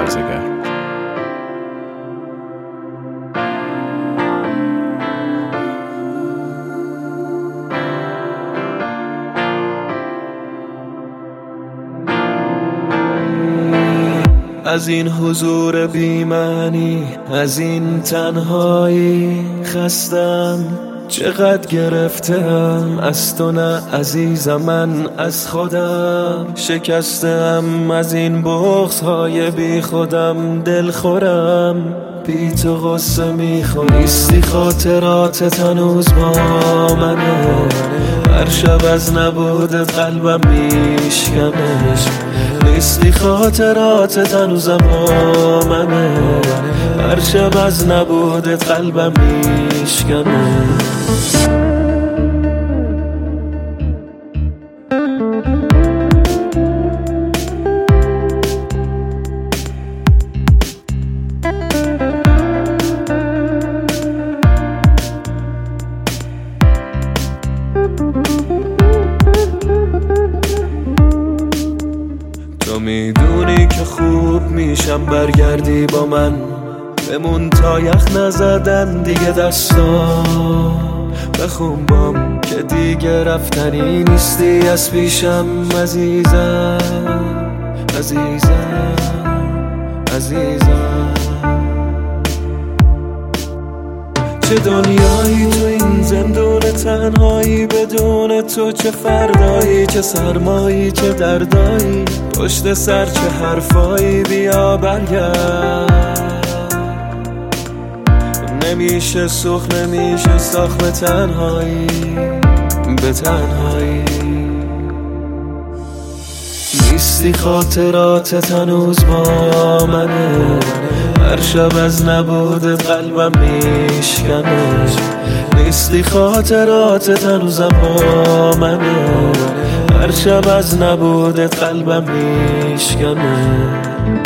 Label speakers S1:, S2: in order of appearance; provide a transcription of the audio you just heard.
S1: روزگار.
S2: از این حضور بی‌معنی، از این تنهایی خستم، چقدر گرفتم از تو نه عزیزم، من از خودم شکستم، از این بغض‌های بی خودم دل خورم، بی تو غصه میخورم. نیستی خاطراتت هنوز با منه، هر شب از نبودت قلبم میشکنه. نیستی خاطراتت هنوزم با منه، هر شب از نبودت قلبم میشکنه. تو میدونی که خوب میشم برگردی با من، بمون تا یخ نزدن دیگه دستا، بخون بام که دیگه رفتنی نیستی از پیشم عزیزم، عزیزم، عزیزم. چه دنیایی تو این زندون تنهایی، بدون تو چه فردایی، چه سرمایی، چه دردایی، پشت سر چه حرفایی، بیا برگرد. نمیشه سوخت، نمیشه ساخت به تنهایی، به تنهایی. نیستی خاطراتت هنوز با منه، هر شب از نبودت قلبم میشکنه. نیستی خاطراتت هنوزم با منه، هر شب از نبودت قلبم میشکنه.